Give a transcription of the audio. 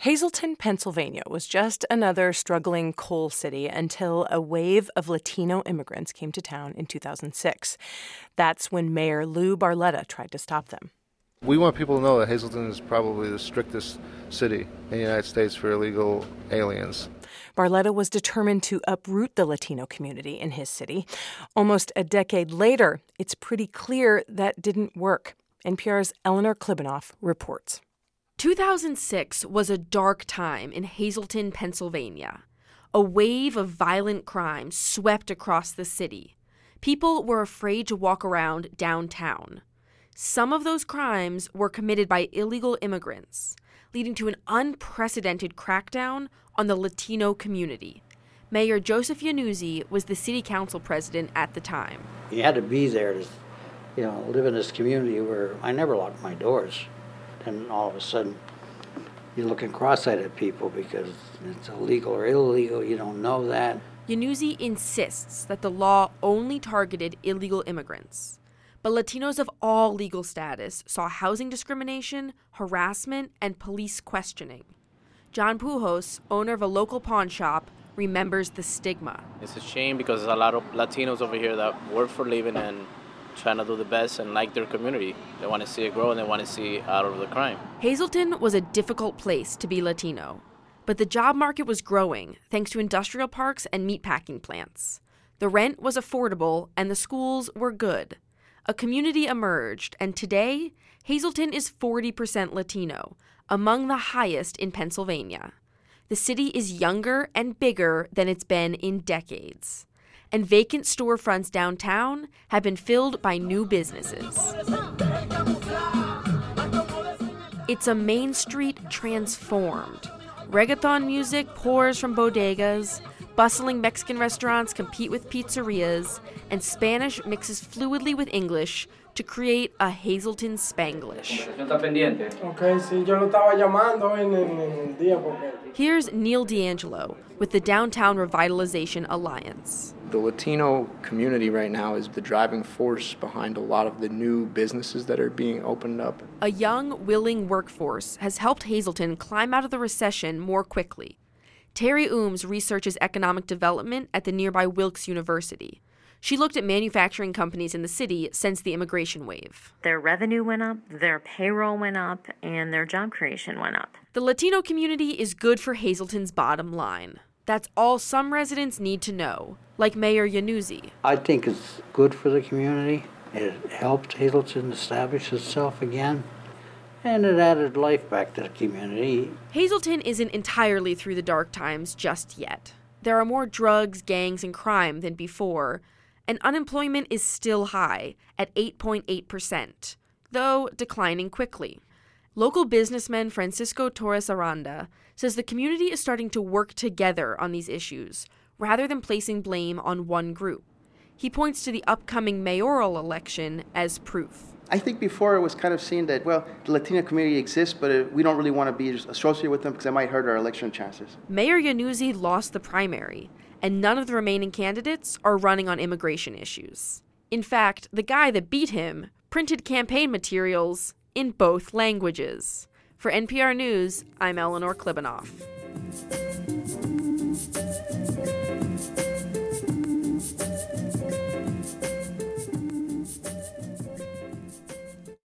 Hazleton, Pennsylvania was just another struggling coal city until a wave of Latino immigrants came to town in 2006. That's when Mayor Lou Barletta tried to stop them. We want people to know that Hazleton is probably the strictest city in the United States for illegal aliens. Barletta was determined to uproot the Latino community in his city. Almost a decade later, it's pretty clear that didn't work. NPR's Eleanor Klibanoff reports. 2006 was a dark time in Hazleton, Pennsylvania. A wave of violent crime swept across the city. People were afraid to walk around downtown. Some of those crimes were committed by illegal immigrants, leading to an unprecedented crackdown on the Latino community. Mayor Joseph Yannuzzi was the city council president at the time. You had to be there to, live in this community where I never locked my doors. And all of a sudden, you're looking cross-eyed at people because it's illegal or illegal. You don't know that. Yannuzzi insists that the law only targeted illegal immigrants. But Latinos of all legal status saw housing discrimination, harassment, and police questioning. John Pujos, owner of a local pawn shop, remembers the stigma. It's a shame because there's a lot of Latinos over here that work for a living and trying to do the best and like their community. They want to see it grow and they want to see out of the crime. Hazleton was a difficult place to be Latino, but the job market was growing thanks to industrial parks and meatpacking plants. The rent was affordable and the schools were good. A community emerged, and today, Hazleton is 40% Latino, among the highest in Pennsylvania. The city is younger and bigger than it's been in decades. And vacant storefronts downtown have been filled by new businesses. It's a main street transformed. Reggaeton music pours from bodegas, bustling Mexican restaurants compete with pizzerias, and Spanish mixes fluidly with English to create a Hazleton Spanglish. Here's Neil D'Angelo with the Downtown Revitalization Alliance. The Latino community right now is the driving force behind a lot of the new businesses that are being opened up. A young, willing workforce has helped Hazleton climb out of the recession more quickly. Terry Ooms researches economic development at the nearby Wilkes University. She looked at manufacturing companies in the city since the immigration wave. Their revenue went up, their payroll went up, and their job creation went up. The Latino community is good for Hazleton's bottom line. That's all some residents need to know, like Mayor Yannuzzi. I think it's good for the community. It helped Hazleton establish itself again, and it added life back to the community. Hazleton isn't entirely through the dark times just yet. There are more drugs, gangs, and crime than before, and unemployment is still high at 8.8%, though declining quickly. Local businessman Francisco Torres Aranda says the community is starting to work together on these issues, rather than placing blame on one group. He points to the upcoming mayoral election as proof. I think before it was kind of seen that, the Latino community exists, but we don't really want to be associated with them because it might hurt our election chances. Mayor Yannuzzi lost the primary, and none of the remaining candidates are running on immigration issues. In fact, the guy that beat him printed campaign materials in both languages. For NPR News, I'm Eleanor Klibanoff.